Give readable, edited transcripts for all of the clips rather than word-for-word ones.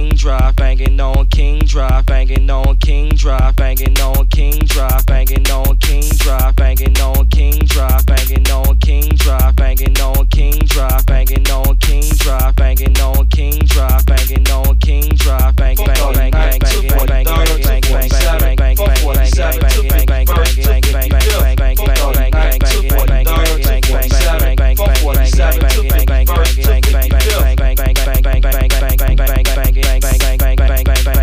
Drive, banging on King Drive, banging on King Drive, banging on King Drive, banging on King Drive, banging on King Drive, banging on King Drive, banging on King Drive, banging on King Drive, banging on King Drive, banging on King Drive, bang bang bang bang bang bang bang bang bang bang bang bang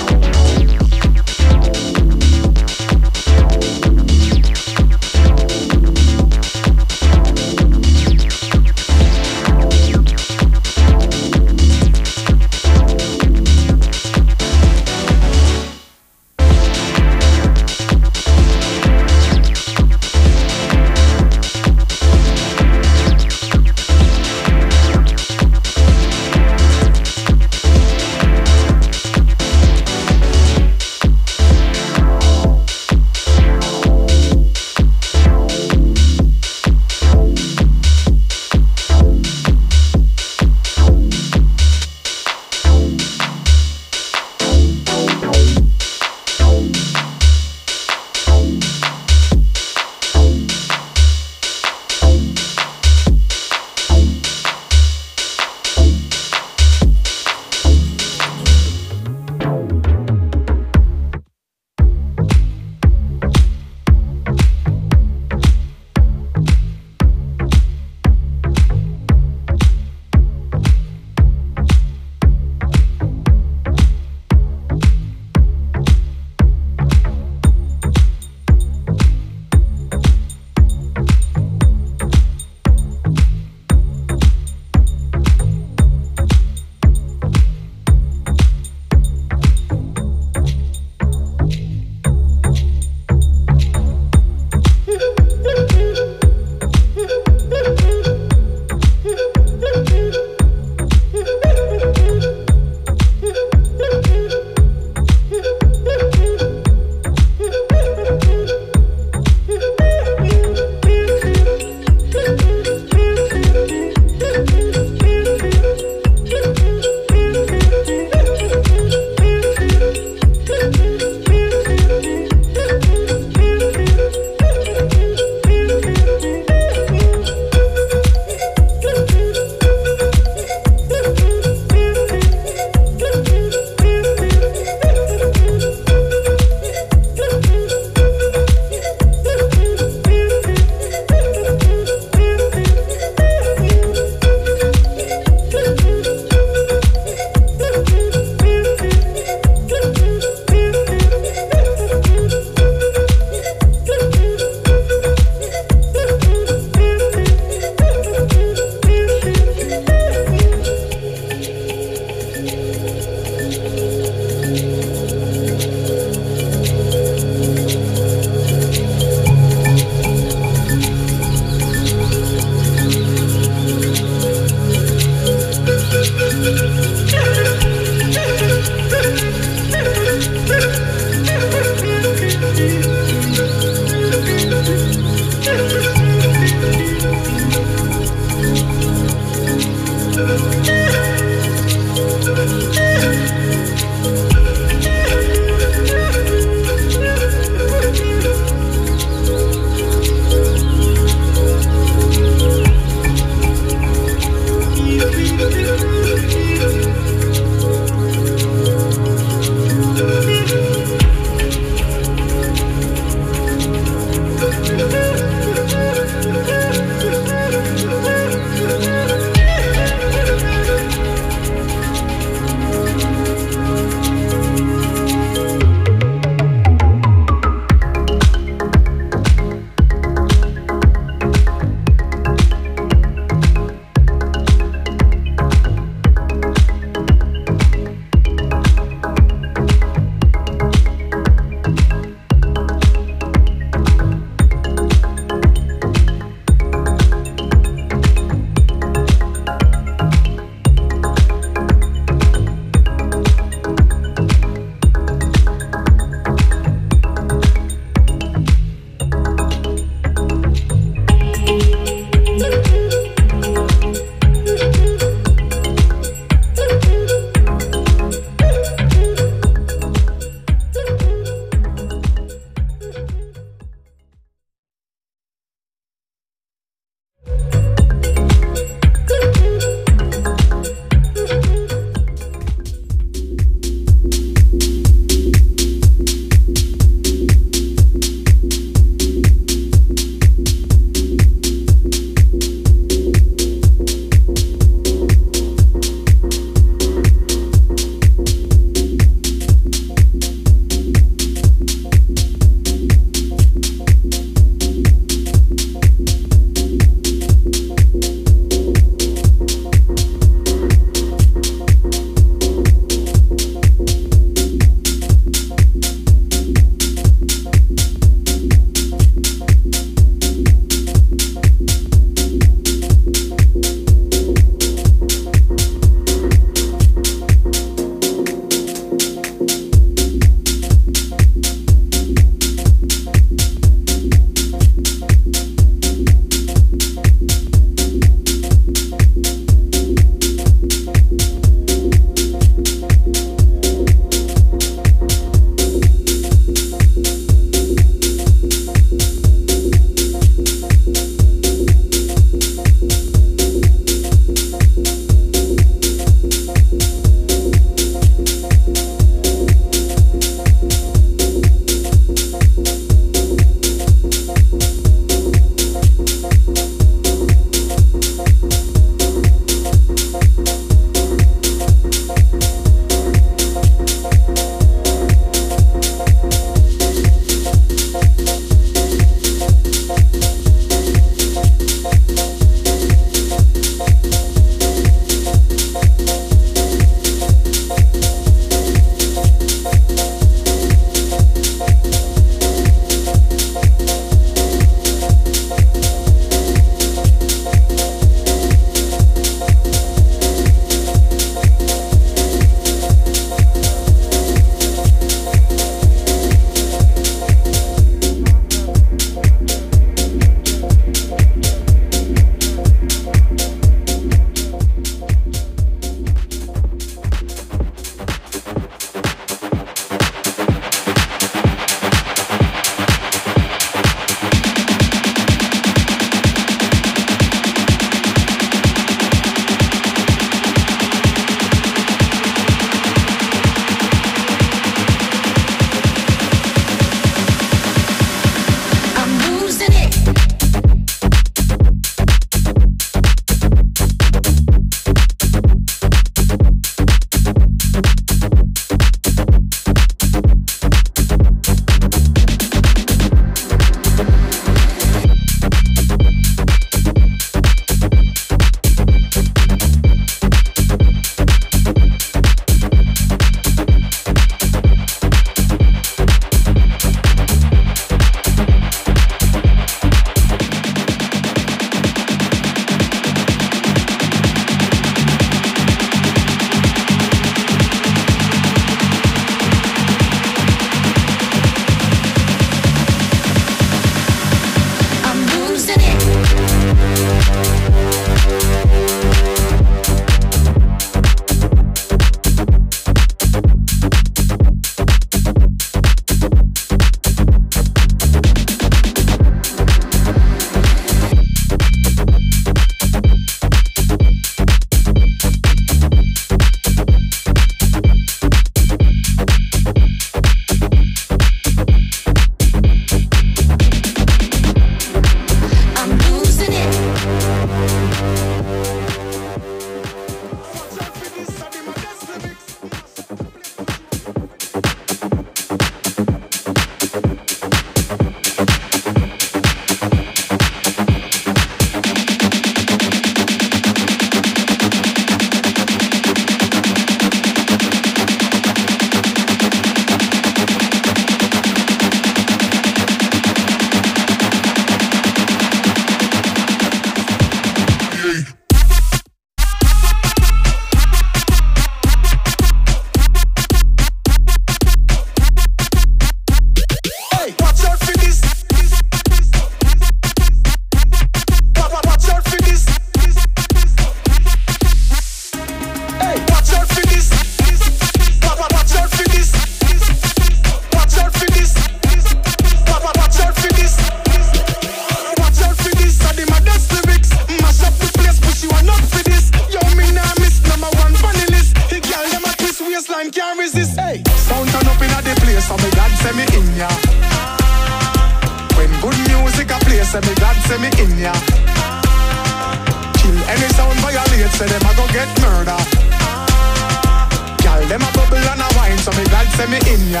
place, say me God say me in ya. Kill any sound violate, say them a go get murder. Girl, them a bubble and a wine, so me God say me in ya.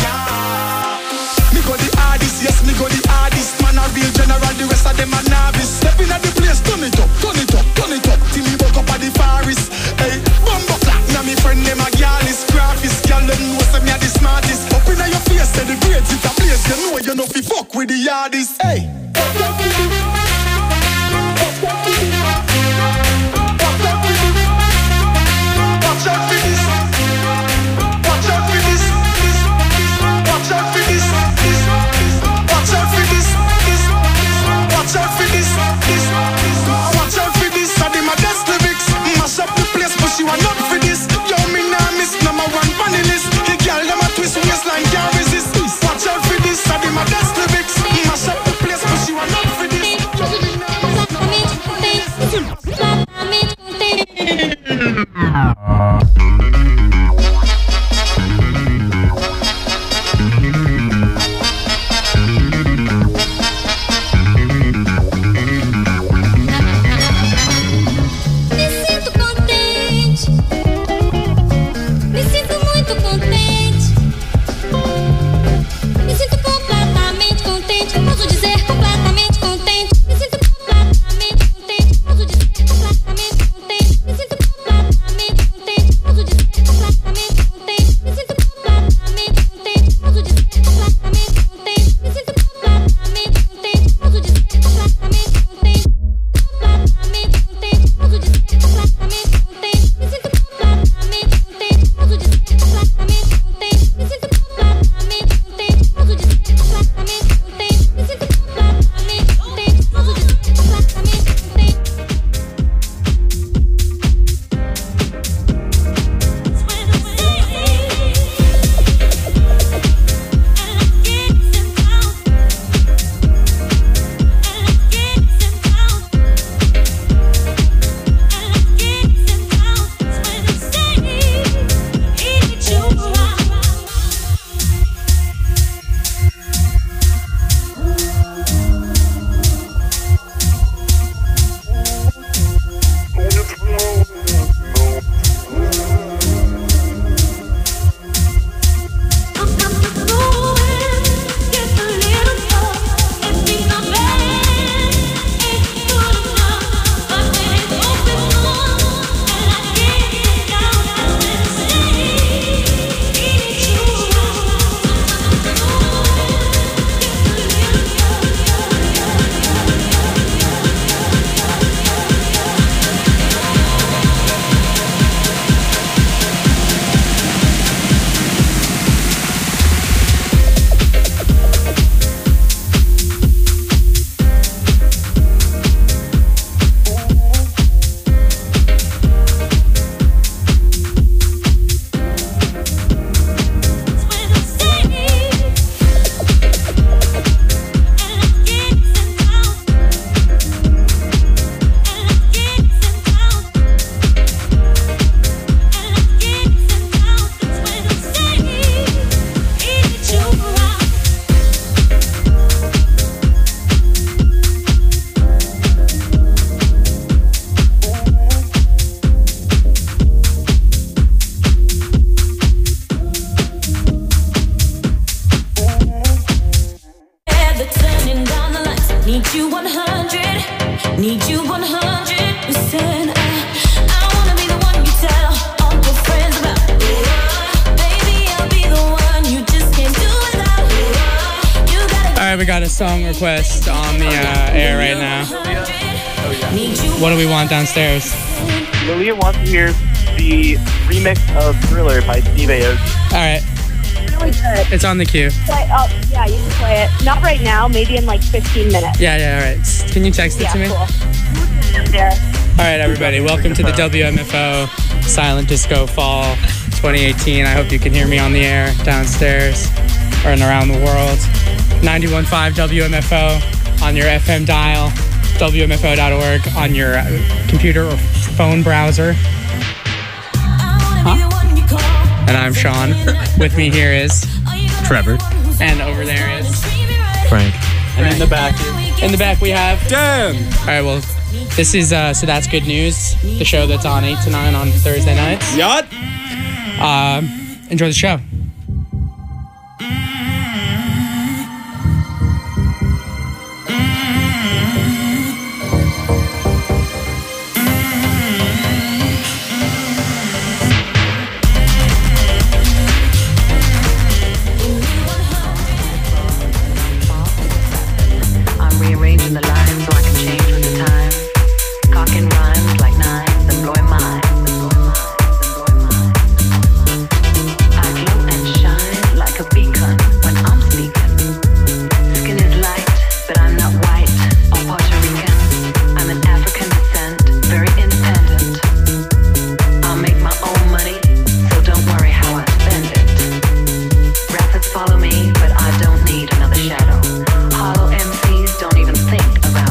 Me go the hardest, yes, me go the hardest. Man a real general, the rest of them a novice. Step in at the place, turn it up, turn it up, turn it up. Till me woke up at the forest. Hey, bumbo clap, now me friend them a girl is graphist. Girl, them know say me a the smartest. Up in your face, say the grades it a place. You know fi fuck with the yardies. Hey. Watch out for this. Watch out for this. Watch out for this. Watch out for this. Watch out for this. Watch out for this. I did my best lyrics. Mash up the place, but she want up for this. Yo, me nah miss number one funny list. The girl them a twist waistline can't resist. Watch out for this. I did my best lyrics. Mash up the place, but she want up for this. Yo, me nah miss number one funny We got a song request on the air right now. What do we want downstairs? Lilia wants to hear the remix of Thriller by Steve Aoki. All right. Really good. It's on the queue. Yeah, you can play it. Not right now, maybe in like 15 minutes. Yeah, all right. Can you text it to me? Cool. There. All right, everybody. Welcome to the WMFO Silent Disco Fall 2018. I hope you can hear me on the air downstairs or and around the world. 91.5 WMFO on your FM dial, WMFO.org on your computer or phone browser. And I'm Sean. With me here is Trevor. And over there is Frank. And in the back is In the back we have Dan. All right, well, this is So That's Good News, the show that's on 8 to 9 on Thursday nights. Yacht. Enjoy the show. Rearranging the lines so I can change with the time. Cocking rhymes like nines and blowing minds. I glow and shine like a beacon when I'm speaking. Skin is light, but I'm not white or Puerto Rican. I'm an African descent, very independent. I'll make my own money, so don't worry how I spend it. Rappers follow me, but I don't need another shadow. Hollow MCs don't even think about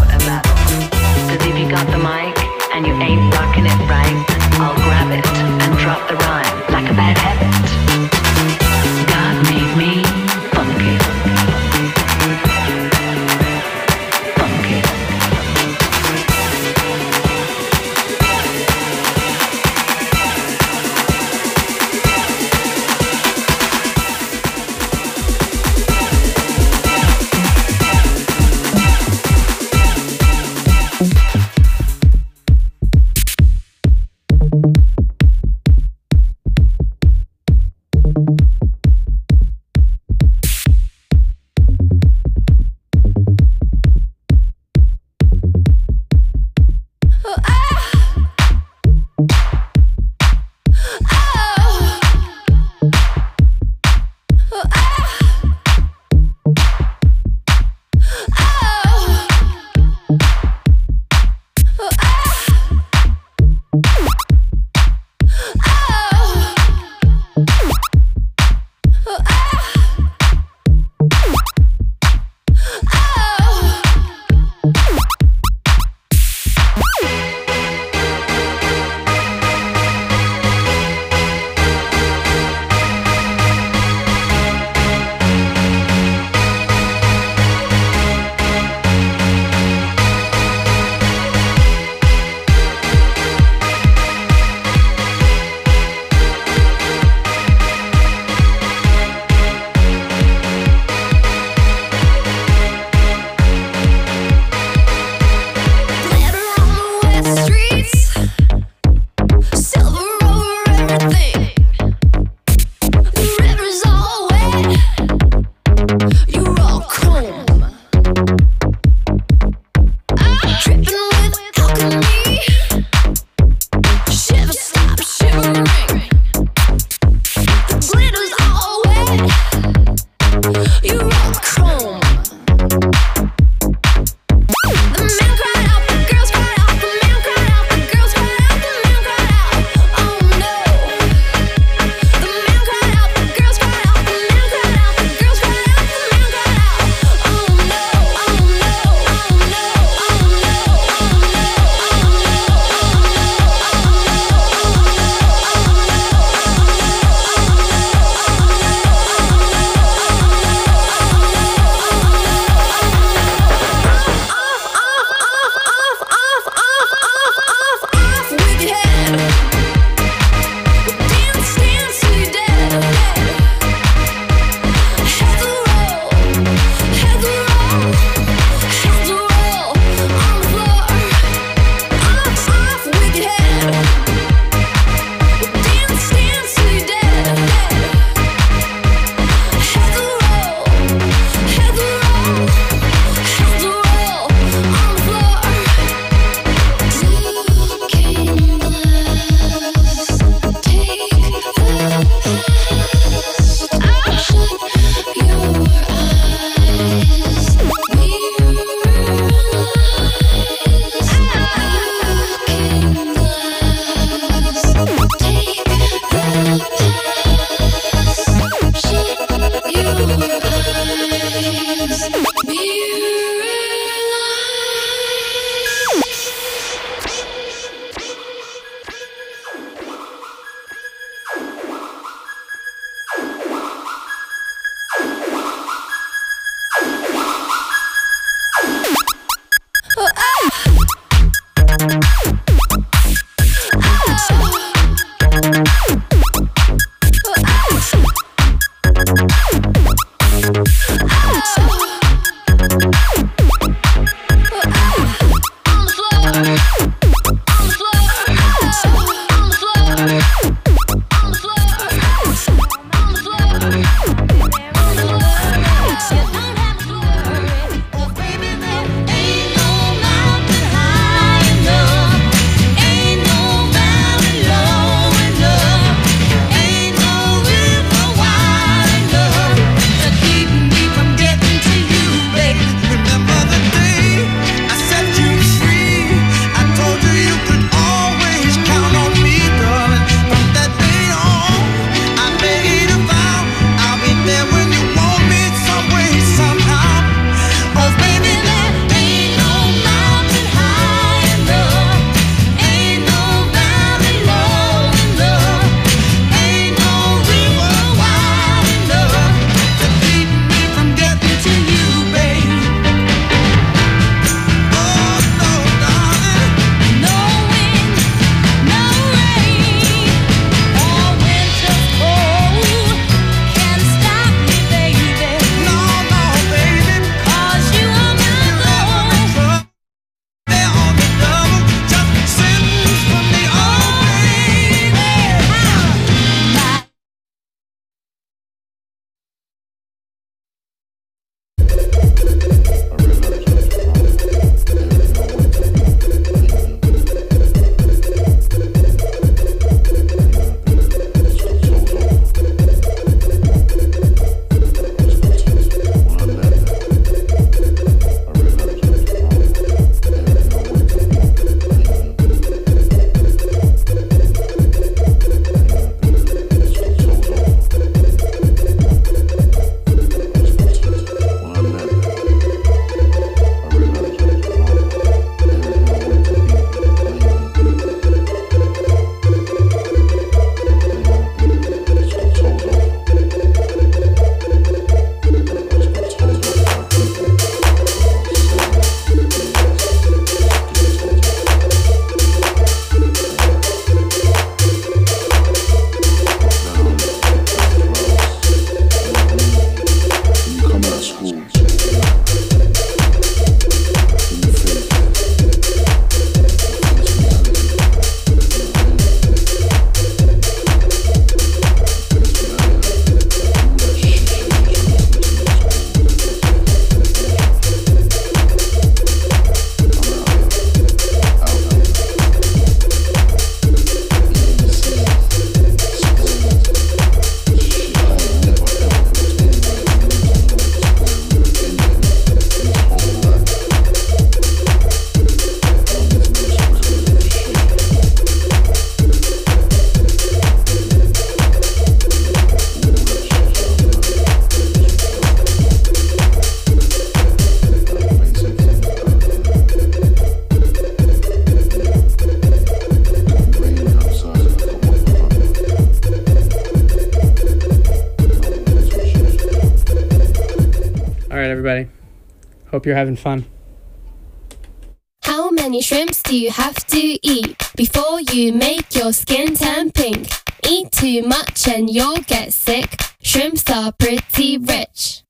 everybody. Hope you're having fun. How many shrimps do you have to eat before you make your skin turn pink? Eat too much and you'll get sick. Shrimps are pretty rich.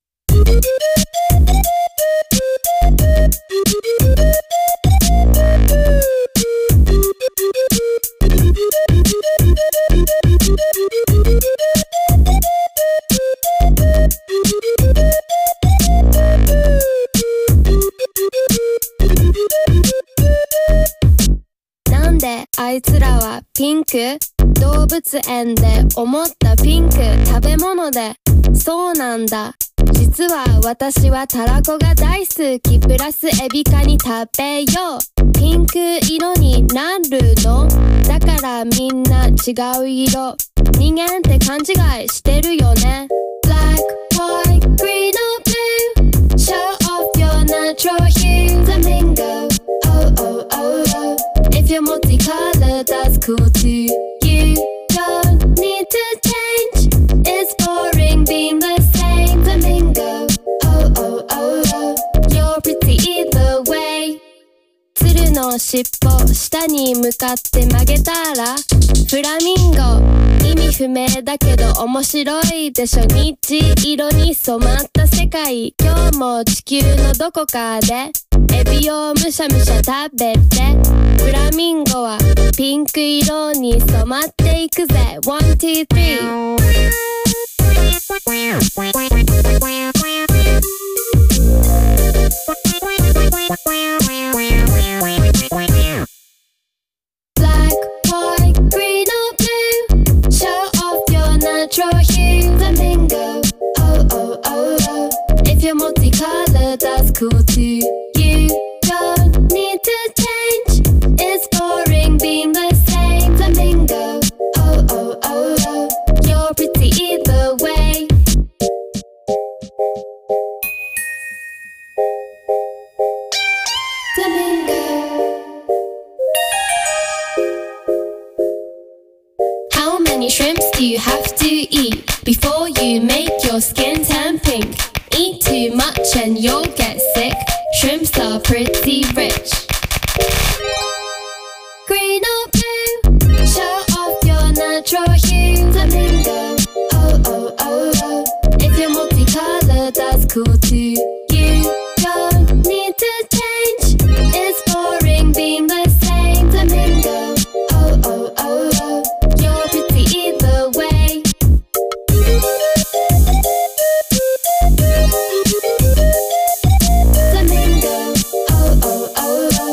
なんであいつらはピンク？動物園で思ったピンク食べ物でそうなんだ実は私はたらこが大好きプラスエビカニ食べようピンク色になるのだからみんな違う色人間って勘違いしてるよね Black, white, green or blue Show off your natural hue Flamingo, oh oh oh oh If you're multicolored that's cool too You don't need to change It's boring being the same Flamingo, oh oh oh oh You're pretty either way 鶴の尻尾下に向かって曲げたらフラミンゴ意味不明だけど面白いでしょ虹色に染まった世界今日も地球のどこかでエビをむしゃむしゃ食べてフラミンゴはピンク色に染まっていくぜ One, two, three Black, white, green or blue Show off your natural hue Flamingo, oh oh oh oh If you're multicolored that's cool too You don't need to change It's boring being the same Flamingo, oh oh oh oh You're pretty either way Flamingo How many shrimps do you have to eat before you make your skin turn pink? Eat too much and you'll get sick. Shrimps are pretty rich. Green or blue, show off your natural hue. Flamingo, oh oh oh oh. If you're multicolored, that's cool too. You don't need to change. It's boring being the same. Flamingo, oh oh oh oh. You're pretty either way. Flamingo, oh oh oh oh.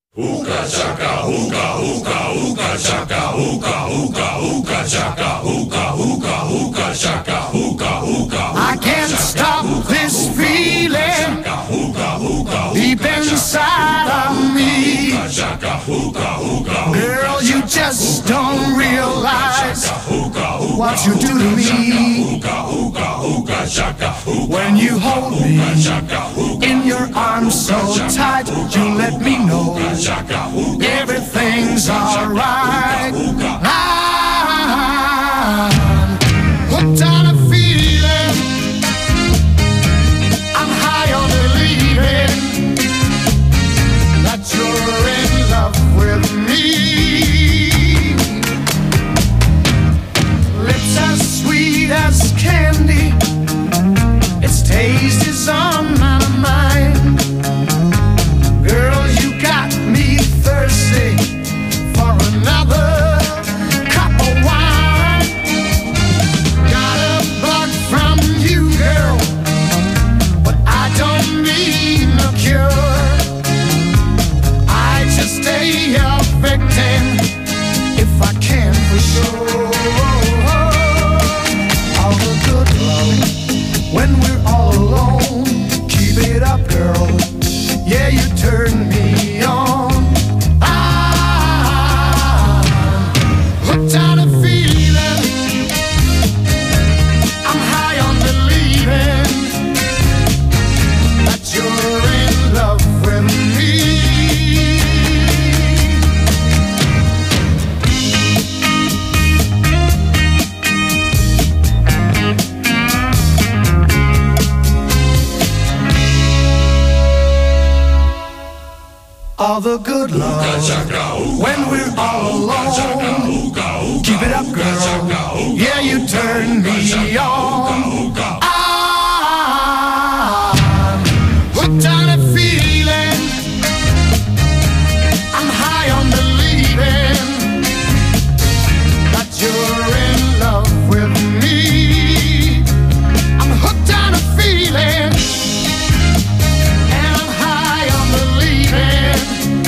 Hookah chaka, hookah, hookah, hookah chaka, hookah, hookah, hookah chaka, hookah, hookah, hookah chaka, hookah, hookah. I can't stop this feeling deep inside of me. Girl, you just don't realize what you do to me. When you hold me in your arms so tight, you let me know everything's alright. I'm hooked on a feeling, I'm high on believing that you're in love with me. Lips as sweet as candy, its taste is on my mind. Girl, you got me thirsty for another cup of wine. Got a bug from you, girl, but I don't need no cure. I just stay a victim if I can for sure. All the good love when we're all alone. Keep it up, girl. Yeah, you turn me on. I'm hooked on a feeling, I'm high on believing that you're in love with me. All the good love when we're all alone. Keep it up, girl. Yeah, you turn me on. I'm hooked on a feeling, I'm high on believing that you're in love with me. I'm hooked on a feeling, and I'm high on believing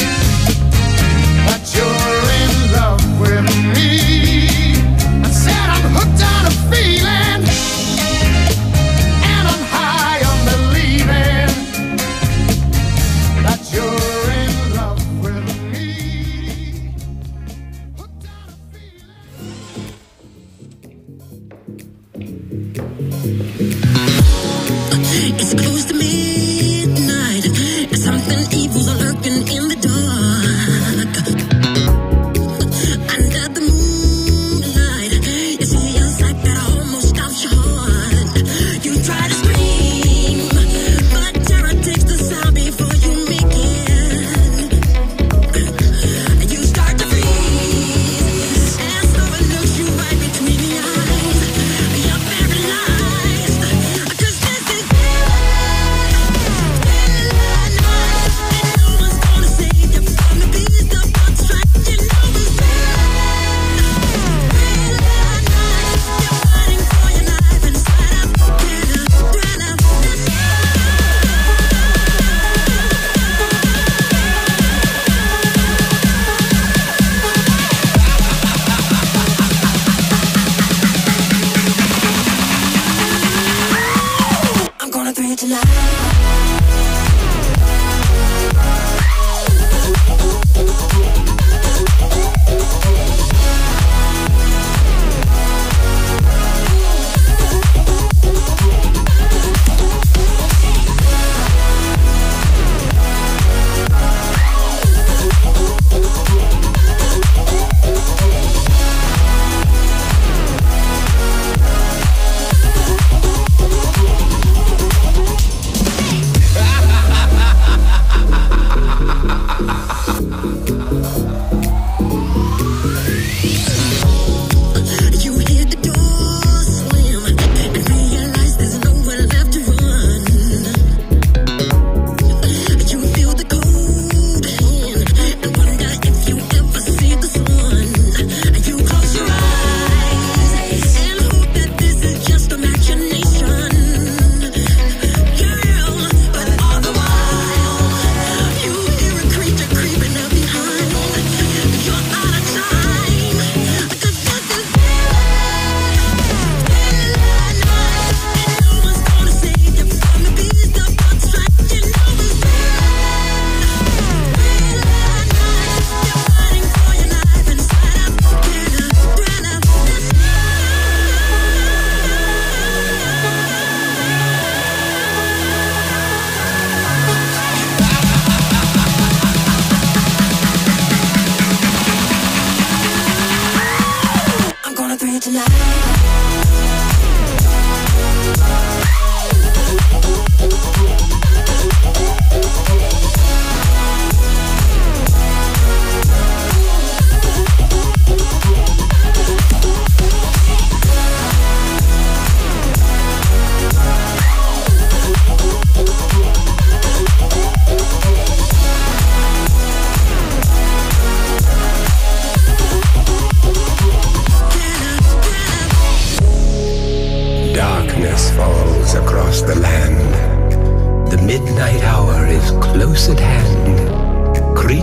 that you're in love with me. I said I'm hooked on a feeling,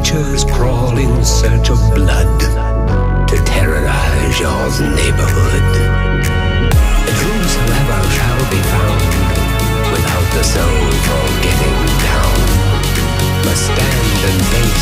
creatures crawl in search of blood to terrorize your neighborhood. And whosoever shall be found without the soul for getting down must stand and face